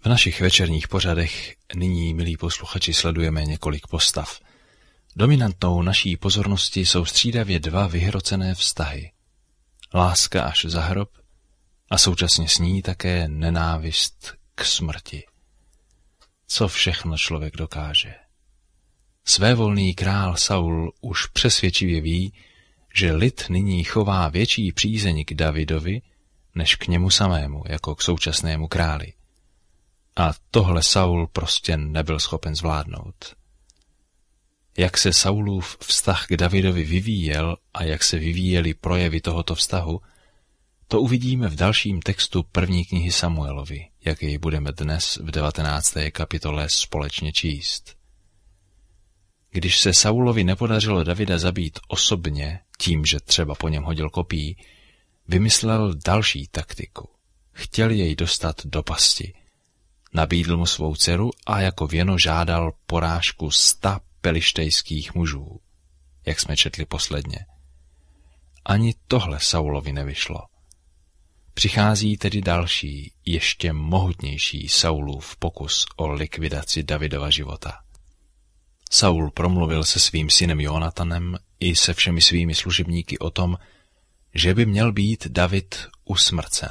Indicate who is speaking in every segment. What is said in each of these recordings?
Speaker 1: V našich večerních pořadech nyní, milí posluchači, sledujeme několik postav. Dominantnou naší pozornosti jsou střídavě dva vyhrocené vztahy. Láska až za hrob a současně s ní také nenávist k smrti. Co všechno člověk dokáže. Svévolný král Saul už přesvědčivě ví, že lid nyní chová větší přízeň k Davidovi, než k němu samému, jako k současnému králi. A tohle Saul prostě nebyl schopen zvládnout. Jak se Saulův vztah k Davidovi vyvíjel a jak se vyvíjely projevy tohoto vztahu, to uvidíme v dalším textu první knihy Samuelovi, jak jej budeme dnes v 19. kapitole společně číst. Když se Saulovi nepodařilo Davida zabít osobně, tím, že třeba po něm hodil kopí, vymyslel další taktiku. Chtěl jej dostat do pasti. Nabídl mu svou dceru a jako věno žádal porážku 100 pelištejských mužů, jak jsme četli posledně. Ani tohle Saulovi nevyšlo. Přichází tedy další, ještě mohutnější Saulův pokus o likvidaci Davidova života. Saul promluvil se svým synem Jonatanem i se všemi svými služebníky o tom, že by měl být David usmrcen.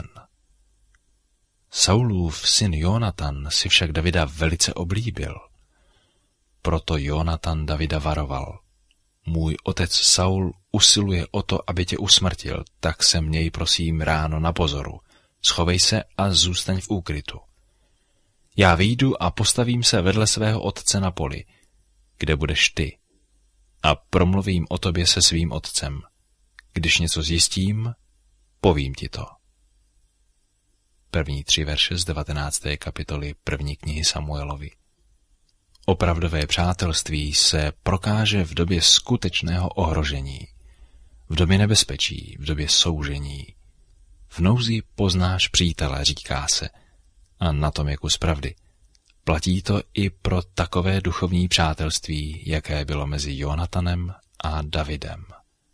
Speaker 1: Saulův syn Jonatan si však Davida velice oblíbil. Proto Jonatan Davida varoval. Můj otec Saul usiluje o to, aby tě usmrtil, tak se měj prosím ráno na pozoru. Schovej se a zůstaň v úkrytu. Já vyjdu a postavím se vedle svého otce na poli, kde budeš ty, a promluvím o tobě se svým otcem. Když něco zjistím, povím ti to. První 3 verše z 19. kapitoly první knihy Samuelovi. Opravdové přátelství se prokáže v době skutečného ohrožení, v době nebezpečí, v době soužení. V nouzi poznáš přítele, říká se, a na tom je kus pravdy. Platí to i pro takové duchovní přátelství, jaké bylo mezi Jonatanem a Davidem.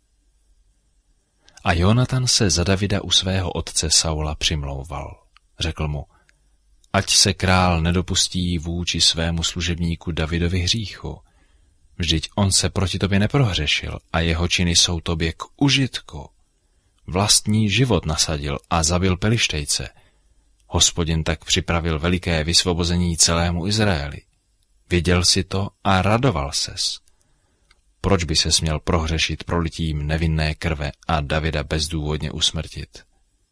Speaker 1: A Jonatan se za Davida u svého otce Saula přimlouval. Řekl mu, ať se král nedopustí vůči svému služebníku Davidovi hříchu. Vždyť on se proti tobě neprohřešil a jeho činy jsou tobě k užitku. Vlastní život nasadil a zabil Pelištejce. Hospodin tak připravil veliké vysvobození celému Izraeli. Věděl si to a radoval ses. Proč by ses měl prohřešit prolitím nevinné krve a Davida bezdůvodně usmrtit?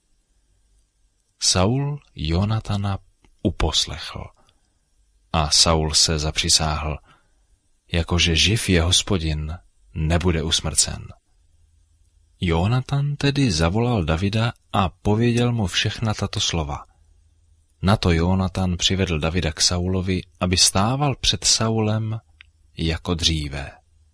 Speaker 1: Saul Jonatana uposlechl a Saul se zapřisáhl, jakože živ je Hospodin, nebude usmrcen. Jonatan tedy zavolal Davida a pověděl mu všechna tato slova. Na to Jonatan přivedl Davida k Saulovi, aby stával před Saulem jako dříve.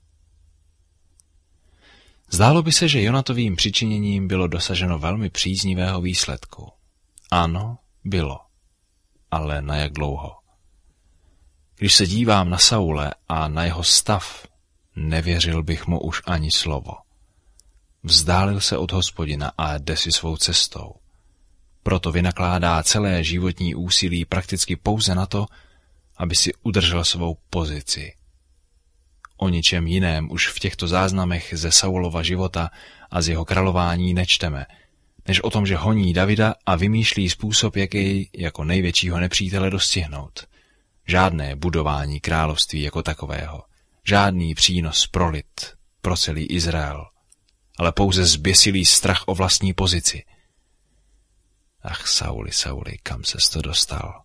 Speaker 1: Zdálo by se, že Jonatovým přičiněním bylo dosaženo velmi příznivého výsledku. Ano, bylo. Ale na jak dlouho? Když se dívám na Saule a na jeho stav, nevěřil bych mu už ani slovo. Vzdálil se od Hospodina a jde si svou cestou. Proto vynakládá celé životní úsilí prakticky pouze na to, aby si udržel svou pozici. O ničem jiném už v těchto záznamech ze Saulova života a z jeho králování nečteme, než o tom, že honí Davida a vymýšlí způsob, jak jej jako největšího nepřítele dostihnout. Žádné budování království jako takového, žádný přínos pro lid, pro celý Izrael, ale pouze zběsilý strach o vlastní pozici. Ach, Sauli, Sauli, kam ses to dostal?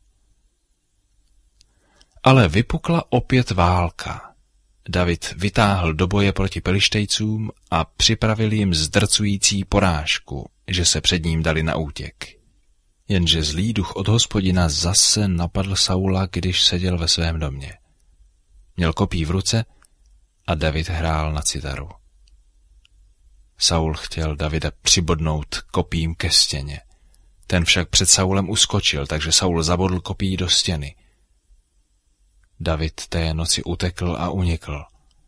Speaker 1: Ale vypukla opět válka. David vytáhl do boje proti Pelištejcům a připravil jim zdrcující porážku, že se před ním dali na útěk. Jenže zlý duch od Hospodina zase napadl Saula, když seděl ve svém domě. Měl kopí v ruce a David hrál na citaru. Saul chtěl Davida přibodnout kopím ke stěně. Ten však před Saulem uskočil, takže Saul zabodl kopí do stěny. David té noci utekl a unikl.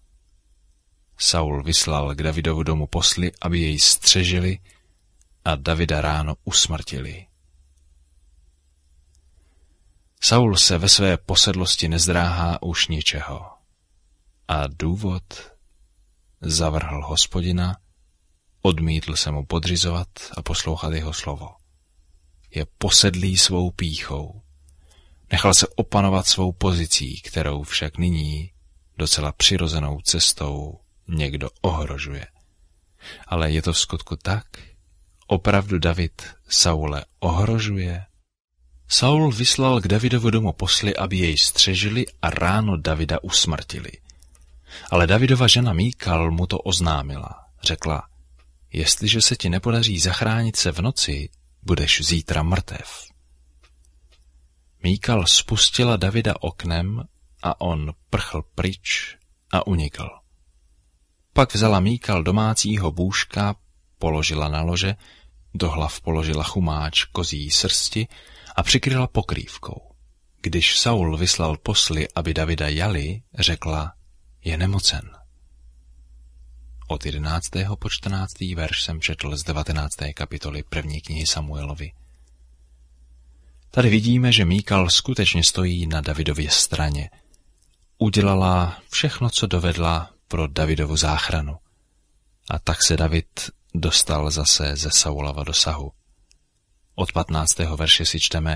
Speaker 1: Saul vyslal k Davidovu domu posly, aby jej střežili a Davida ráno usmrtili. Saul se ve své posedlosti nezdráhá už ničeho. A důvod? Zavrhl Hospodina, odmítl se mu podřizovat a poslouchat jeho slovo. Je posedlý svou pýchou. Nechal se opanovat svou pozicí, kterou však nyní docela přirozenou cestou někdo ohrožuje. Ale je to v skutku tak? Opravdu David Saule ohrožuje? Saul vyslal k Davidovu domu posly, aby jej střežili a ráno Davida usmrtili. Ale Davidova žena Míkal mu to oznámila. Řekla, jestliže se ti nepodaří zachránit se v noci, budeš zítra mrtev. Míkal spustila Davida oknem a on prchl pryč a unikl. Pak vzala Míkal domácího bůžka, položila na lože, do hlav položila chumáč kozí srsti a přikryla pokrývkou. Když Saul vyslal posly, aby Davida jali, řekla, je nemocen. Od 11. po 14. verš jsem četl z 19. kapitoly 1. knihy Samuelovi. Tady vidíme, že Míkal skutečně stojí na Davidově straně. Udělala všechno, co dovedla pro Davidovu záchranu. A tak se David dostal zase ze Saulova dosahu. Od 15. verše si čteme,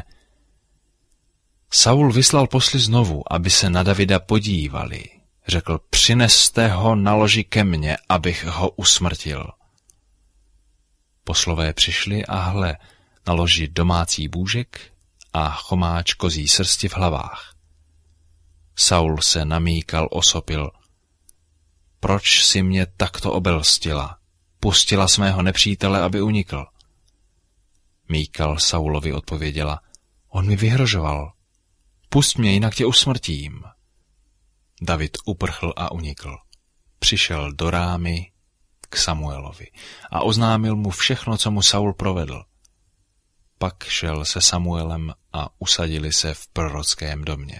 Speaker 1: Saul vyslal posly znovu, aby se na Davida podívali. Řekl, přineste ho na loži ke mně, abych ho usmrtil. Poslové přišli a hle, na loži domácí bůžek a chomáč kozí srsti v hlavách. Saul se na Míkal osopil. Proč si mě takto obelstila? Pustila svého nepřítele, aby unikl. Míkal Saulovi odpověděla, on mi vyhrožoval. Pusť mě, jinak tě usmrtím. David uprchl a unikl. Přišel do Rámy k Samuelovi a oznámil mu všechno, co mu Saul provedl. Pak šel se Samuelem a usadili se v prorockém domě.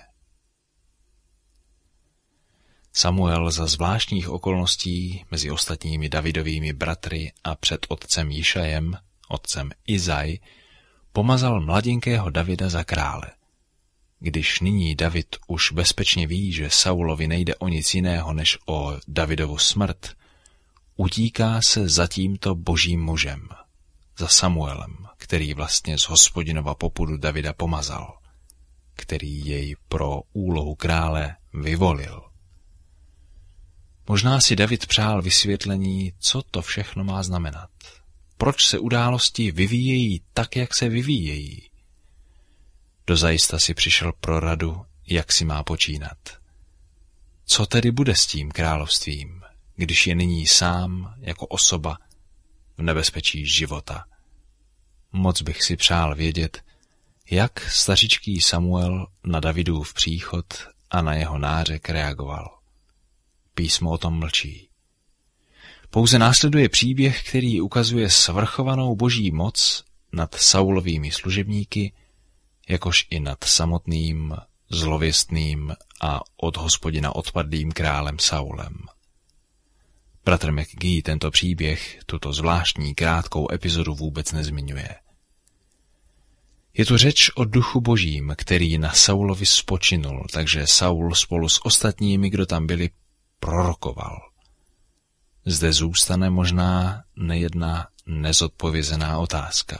Speaker 1: Samuel za zvláštních okolností mezi ostatními Davidovými bratry a před otcem Jišajem, otcem Izaj, pomazal mladinkého Davida za krále. Když nyní David už bezpečně ví, že Saulovi nejde o nic jiného než o Davidovu smrt, utíká se za tímto božím mužem, za Samuelem, který vlastně z Hospodinova popudu Davida pomazal, který jej pro úlohu krále vyvolil. Možná si David přál vysvětlení, co to všechno má znamenat. Proč se události vyvíjejí tak, jak se vyvíjejí? Dozajista si přišel pro radu, jak si má počínat. Co tedy bude s tím královstvím, když je nyní sám jako osoba v nebezpečí života? Moc bych si přál vědět, jak stařičký Samuel na Davidův příchod a na jeho nářek reagoval. Písmo o tom mlčí. Pouze následuje příběh, který ukazuje svrchovanou boží moc nad Saulovými služebníky, jakož i nad samotným, zlověstným a od Hospodina odpadlým králem Saulem. Bratr McGee tento příběh, tuto zvláštní krátkou epizodu vůbec nezmiňuje. Je tu řeč o duchu božím, který na Saulovi spočinul, takže Saul spolu s ostatními, kdo tam byli, prorokoval. Zde zůstane možná nejedna nezodpovězená otázka.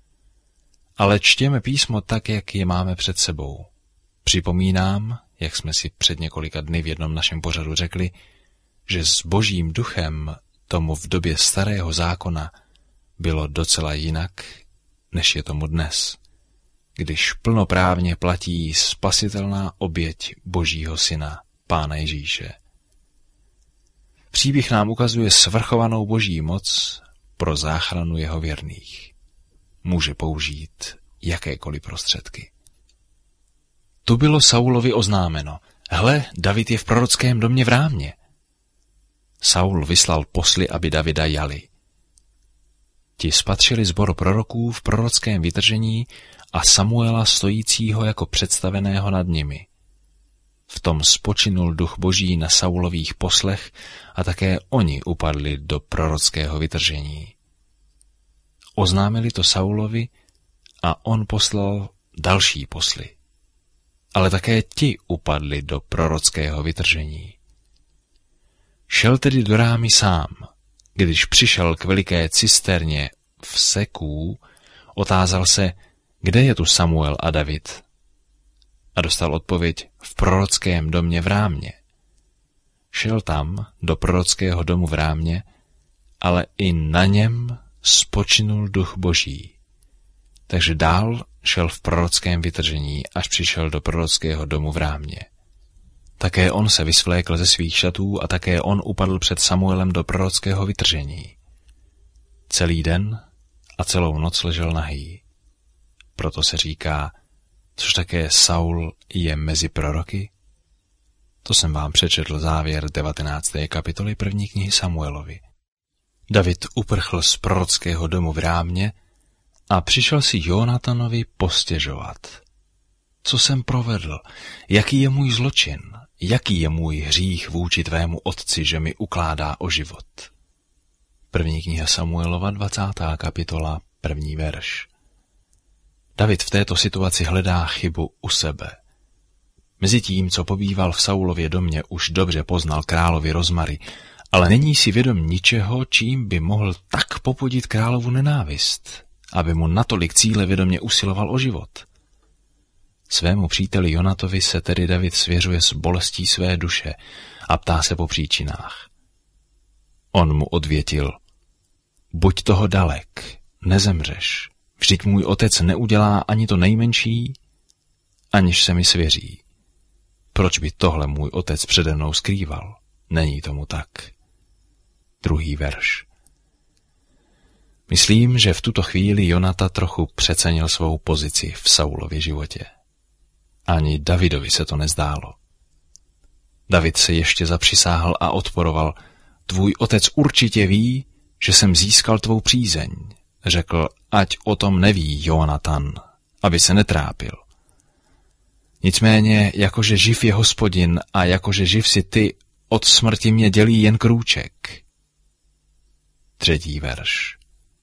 Speaker 1: Ale čtěme písmo tak, jak je máme před sebou. Připomínám, jak jsme si před několika dny v jednom našem pořadu řekli, že s božím duchem tomu v době starého zákona bylo docela jinak, než je tomu dnes, když plnoprávně platí spasitelná oběť božího syna, Pána Ježíše. Příběh nám ukazuje svrchovanou boží moc pro záchranu jeho věrných. Může použít jakékoliv prostředky. Tu bylo Saulovi oznámeno. Hle, David je v prorockém domě v Rámě. Saul vyslal posly, aby Davida jali. Ti spatřili sbor proroků v prorockém vytržení a Samuela stojícího jako představeného nad nimi. V tom spočinul duch boží na Saulových poslech a také oni upadli do prorockého vytržení. Oznámili to Saulovi a on poslal další posly. ale také ti upadli do prorockého vytržení. Šel tedy do Rámy sám. Když přišel k veliké cisterně v Seků, otázal se, kde je tu Samuel a David. A dostal odpověď v prorockém domě v Rámě. Šel tam do prorockého domu v Rámě, ale i na něm spočinul duch Boží. Takže dál šel v prorockém vytržení, až přišel do prorockého domu v Rámě. Také on se vysvlékl ze svých šatů a také on upadl před Samuelem do prorockého vytržení. Celý den a celou noc ležel nahý. Proto se říká, což také Saul je mezi proroky? To jsem vám přečetl závěr 19. kapitoly 1. knihy Samuelovi. David uprchl z prorockého domu v Rámě a přišel si Jonatanovi postěžovat. Co jsem provedl? Jaký je můj zločin? Jaký je můj hřích vůči tvému otci, že mi ukládá o život? 1. kniha Samuelova, 20. kapitola, 1. verš. David v této situaci hledá chybu u sebe. Mezi tím, co pobýval v Saulově domě, už dobře poznal královi rozmary, ale není si vědom ničeho, čím by mohl tak popudit královu nenávist, aby mu natolik cílevědomě usiloval o život. Svému příteli Jonatovi se tedy David svěřuje s bolestí své duše a ptá se po příčinách. On mu odvětil, buď toho dalek, nezemřeš, vždyť můj otec neudělá ani to nejmenší, aniž se mi svěří. Proč by tohle můj otec přede mnou skrýval? Není tomu tak. 2. verš. Myslím, že v tuto chvíli Jonata trochu přecenil svou pozici v Saulově životě. Ani Davidovi se to nezdálo. David se ještě zapřisáhl a odporoval, tvůj otec určitě ví, že jsem získal tvou přízeň. Řekl, ať o tom neví Jonatan, aby se netrápil. Nicméně, jakože živ je Hospodin a jakože živ si ty, od smrti mě dělí jen krůček. 3. verš.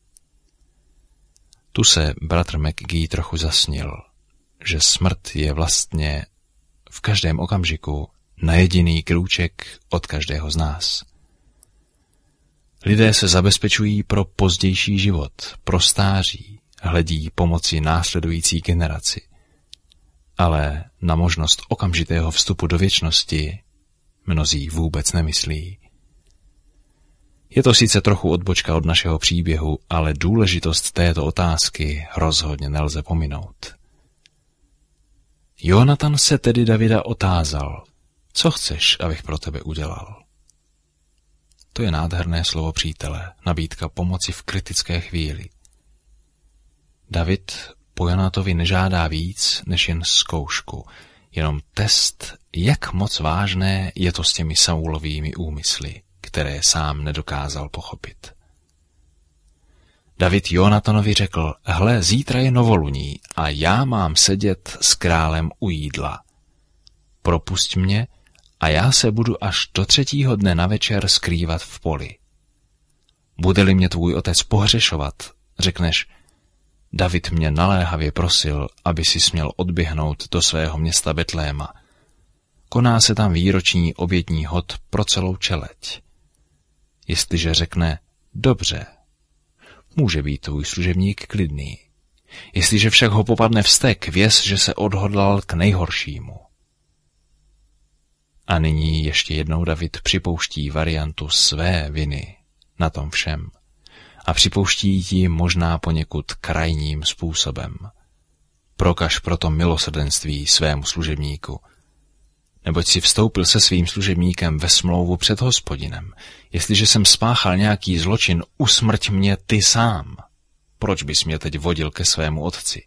Speaker 1: Tu se bratr McGee trochu zasnil, že smrt je vlastně v každém okamžiku na jediný krůček od každého z nás. Lidé se zabezpečují pro pozdější život, pro stáří, hledí pomoci následující generaci. Ale na možnost okamžitého vstupu do věčnosti mnozí vůbec nemyslí. Je to sice trochu odbočka od našeho příběhu, ale důležitost této otázky rozhodně nelze pominout. Jonatan se tedy Davida otázal, co chceš, abych pro tebe udělal? To je nádherné slovo přítele, nabídka pomoci v kritické chvíli. David po Jonatovi nežádá víc než jen zkoušku, jenom test, jak moc vážné je to s těmi Saulovými úmysly, které sám nedokázal pochopit. David Jonatanovi řekl, hle, zítra je novoluní a já mám sedět s králem u jídla. Propusť mě a já se budu až do 3. dne na večer skrývat v poli. Bude-li mě tvůj otec pohřešovat, řekneš, David mě naléhavě prosil, aby si směl odběhnout do svého města Betléma. Koná se tam výroční obětní hod pro celou čeleť. Jestliže řekne, dobře, může být tvůj služebník klidný. Jestliže však ho popadne vztek, věz, že se odhodlal k nejhoršímu. A nyní ještě jednou David připouští variantu své viny na tom všem. A připouští ji možná poněkud krajním způsobem. Prokaž proto milosrdenství svému služebníku. Neboť si vstoupil se svým služebníkem ve smlouvu před Hospodinem. Jestliže jsem spáchal nějaký zločin, usmrť mě ty sám. Proč bys mě teď vodil ke svému otci?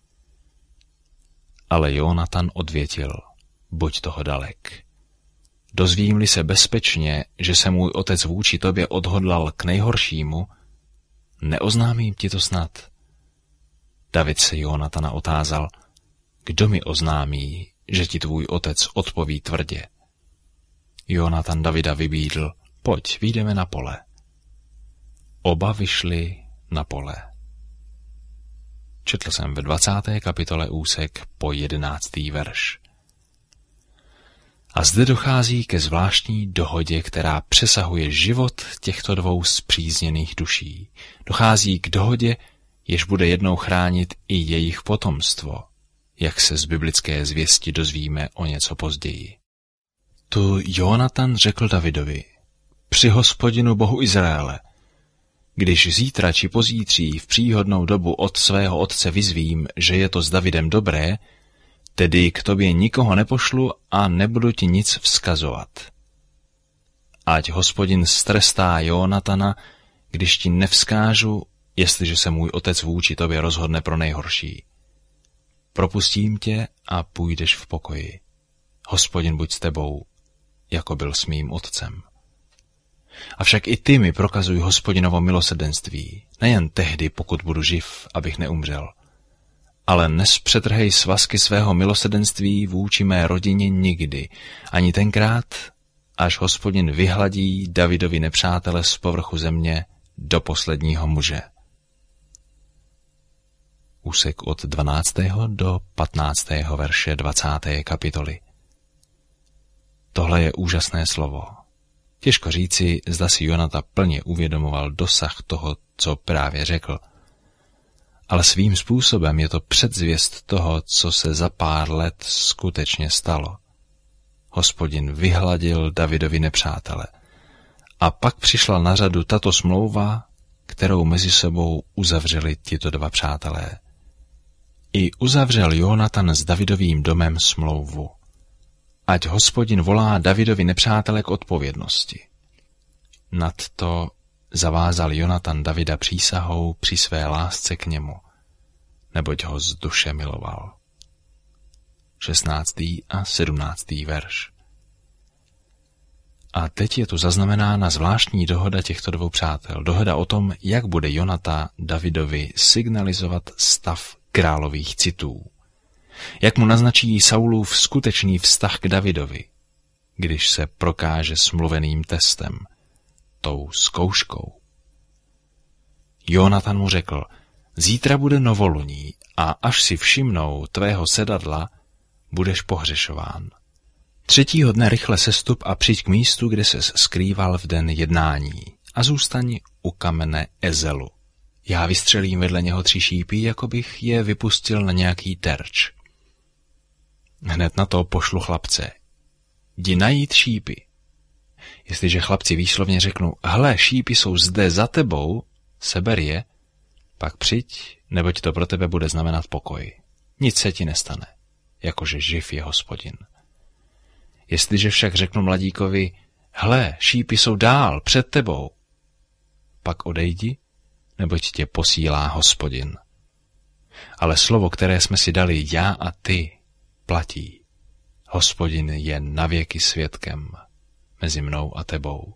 Speaker 1: Ale Jonatan odvětil, buď toho dalek. Dozvím-li se bezpečně, že se můj otec vůči tobě odhodlal k nejhoršímu, neoznámím ti to snad. David se Jonatana otázal, kdo mi oznámí, že ti tvůj otec odpoví tvrdě. Jonatan Davida vybídl, pojď, vyjdeme na pole. Oba vyšli na pole. Četl jsem ve 20. kapitole úsek po 11. verš. A zde dochází ke zvláštní dohodě, která přesahuje život těchto dvou spřízněných duší. Dochází k dohodě, jež bude jednou chránit i jejich potomstvo, jak se z biblické zvěsti dozvíme o něco později. Tu Jonatan řekl Davidovi: Při Hospodinu Bohu Izraele, když zítra či pozítří v příhodnou dobu od svého otce vyzvím, že je to s Davidem dobré, tedy k tobě nikoho nepošlu a nebudu ti nic vzkazovat. Ať Hospodin strestá Jonatana, když ti nevzkážu, jestliže se můj otec vůči tobě rozhodne pro nejhorší. Propustím tě a půjdeš v pokoji. Hospodin buď s tebou, jako byl s mým otcem. Avšak i ty mi prokazuj Hospodinovo milosrdenství, nejen tehdy, pokud budu živ, abych neumřel, ale nespřetrhej svazky svého milosrdenství vůči mé rodině nikdy, ani tenkrát, až Hospodin vyhladí Davidovi nepřátele z povrchu země do posledního muže. Úsek od 12. do 15. verše 20. kapitoly. Tohle je úžasné slovo. Těžko říci, zda si Jonatan plně uvědomoval dosah toho, co právě řekl. Ale svým způsobem je to předzvěst toho, co se za pár let skutečně stalo. Hospodin vyhladil Davidovi nepřátele. A pak přišla na řadu tato smlouva, kterou mezi sebou uzavřeli tito dva přátelé. I uzavřel Jonatan s Davidovým domem smlouvu. Ať Hospodin volá Davidovi nepřátele k odpovědnosti. Nadto zavázal Jonatan Davida přísahou při své lásce k němu, neboť ho z duše miloval. 16. a 17. verš. A teď je tu zaznamenána zvláštní dohoda těchto dvou přátel. Dohoda o tom, jak bude Jonatan Davidovi signalizovat stav králových citů. Jak mu naznačí Saulův skutečný vztah k Davidovi, když se prokáže smluveným testem, tou zkouškou. Jonatan mu řekl: Zítra bude novoluní a až si všimnou tvého sedadla, budeš pohřešován. 3. dne rychle sestup a přijď k místu, kde ses skrýval v den jednání, a zůstaň u kamene Ezelu. Já vystřelím vedle něho 3 šípy, jako bych je vypustil na nějaký terč. Hned na to pošlu chlapce: Jdi najít šípy. Jestliže chlapci výslovně řeknou: Hle, šípy jsou zde za tebou, seber je, pak přijď, neboť to pro tebe bude znamenat pokoj. Nic se ti nestane, jakože živ je Hospodin. Jestliže však řeknu mladíkovi: Hle, šípy jsou dál, před tebou, pak odejdi, neboť tě posílá Hospodin. Ale slovo, které jsme si dali já a ty, platí. Hospodin je navěky svědkem mezi mnou a tebou.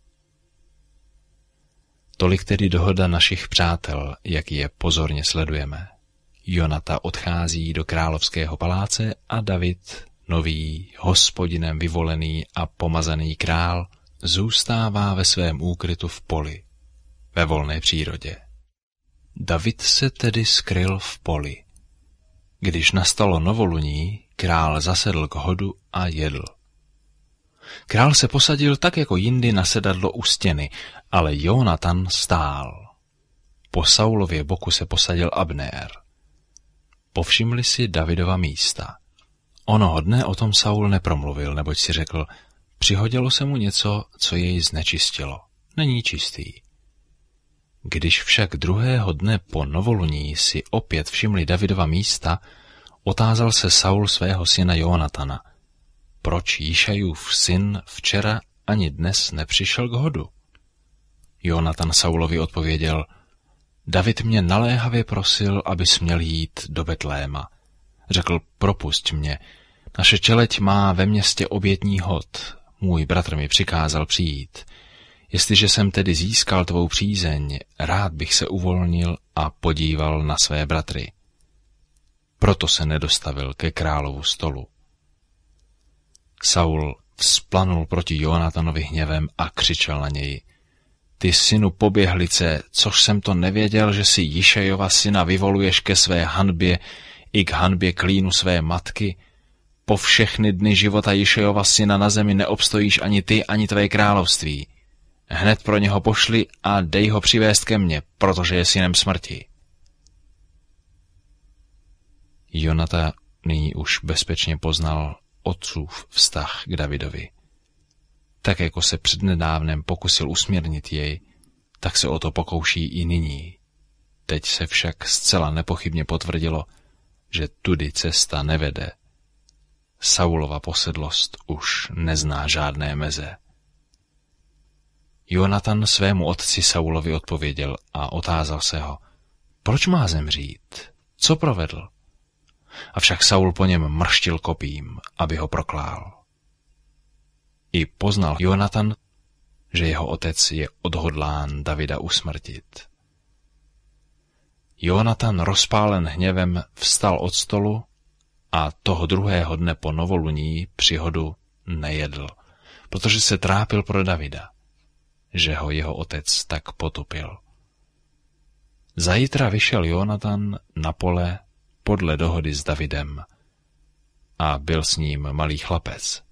Speaker 1: Tolik tedy dohoda našich přátel, jak je pozorně sledujeme. Jonatan odchází do královského paláce a David, nový, Hospodinem vyvolený a pomazaný král, zůstává ve svém úkrytu v poli, ve volné přírodě. David se tedy skryl v poli. Když nastalo novoluní, král zasedl k hodu a jedl. Král se posadil tak jako jindy na sedadlo u stěny, ale Jonatan stál. Po Saulově boku se posadil Abnér. Povšimli si Davidova místa. Onoho dne o tom Saul nepromluvil, neboť si řekl: Přihodilo se mu něco, co jej znečistilo. Není čistý. Když však druhého dne po novoluní si opět všimli Davidova místa, otázal se Saul svého syna Jonatana: Proč Jíšajův syn včera ani dnes nepřišel k hodu? Jonatan Saulovi odpověděl: David mě naléhavě prosil, abys měl jít do Betléma. Řekl: Propusť mě, naše čeleť má ve městě obětní hod. Můj bratr mi přikázal přijít. Jestliže jsem tedy získal tvou přízeň, rád bych se uvolnil a podíval na své bratry. Proto se nedostavil ke královu stolu. Saul vzplanul proti Jonatanovi hněvem a křičel na něj: Ty synu poběhlice, což jsem to nevěděl, že si Jíšajova syna vyvoluješ ke své hanbě i k hanbě klínu své matky? po všechny dny života Jišejova syna na zemi neobstojíš ani ty, ani tvé království. Hned pro něho pošli a dej ho přivést ke mně, protože je synem smrti. Jonatan nyní už bezpečně poznal otcův vztah k Davidovi. Tak jako se přednedávnem pokusil usměrnit jej, tak se o to pokouší i nyní. Teď se však zcela nepochybně potvrdilo, že tudy cesta nevede. Saulova posedlost už nezná žádné meze. Jonatan svému otci Saulovi odpověděl a otázal se ho, proč má zemřít, co provedl? Avšak Saul po něm mrštil kopím, aby ho proklál. I poznal Jonatan, že jeho otec je odhodlán Davida usmrtit. Jonatan, rozpálen hněvem, vstal od stolu a toho druhého dne po novoluní při hodu nejedl, protože se trápil pro Davida, že ho jeho otec tak potupil. Zajtra vyšel Jonatan na pole podle dohody s Davidem a byl s ním malý chlapec.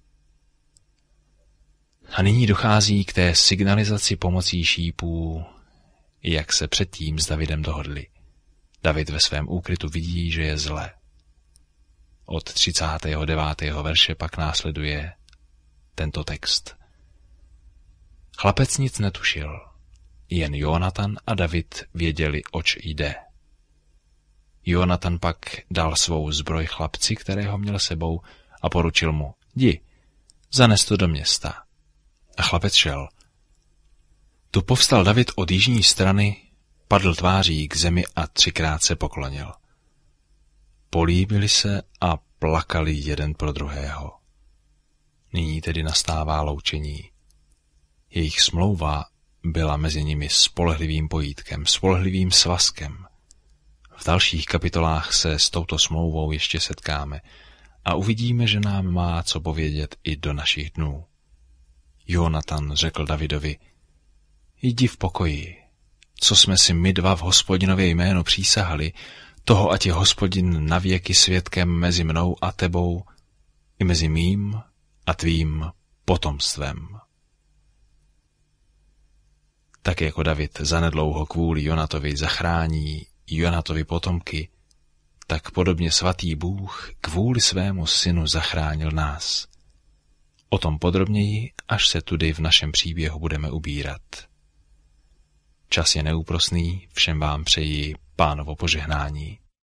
Speaker 1: A nyní dochází k té signalizaci pomocí šípů, jak se předtím s Davidem dohodli. David ve svém úkrytu vidí, že je zle. Od 39. verše pak následuje tento text. Chlapec nic netušil, jen Jonatan a David věděli, oč jde. Jonatan pak dal svou zbroj chlapci, kterého měl sebou, a poručil mu, jdi, zanes to do města. A chlapec šel. Tu povstal David od jižní strany, padl tváří k zemi a 3krát se poklonil. Políbili se a plakali jeden pro druhého. Nyní tedy nastává loučení. Jejich smlouva byla mezi nimi spolehlivým pojítkem, spolehlivým svazkem. V dalších kapitolách se s touto smlouvou ještě setkáme a uvidíme, že nám má co povědět i do našich dnů. Jonatan řekl Davidovi, jdi v pokoji, co jsme si my dva v Hospodinově jménu přísahali, toho ať je Hospodin navěky svědkem mezi mnou a tebou, i mezi mým a tvým potomstvem. Tak jako David zanedlouho kvůli Jonatovi zachrání Jonatovi potomky, tak podobně svatý Bůh kvůli svému synu zachránil nás. O tom podrobněji, až se tudy v našem příběhu budeme ubírat. Čas je neúprosný, všem vám přeji Pánovo požehnání.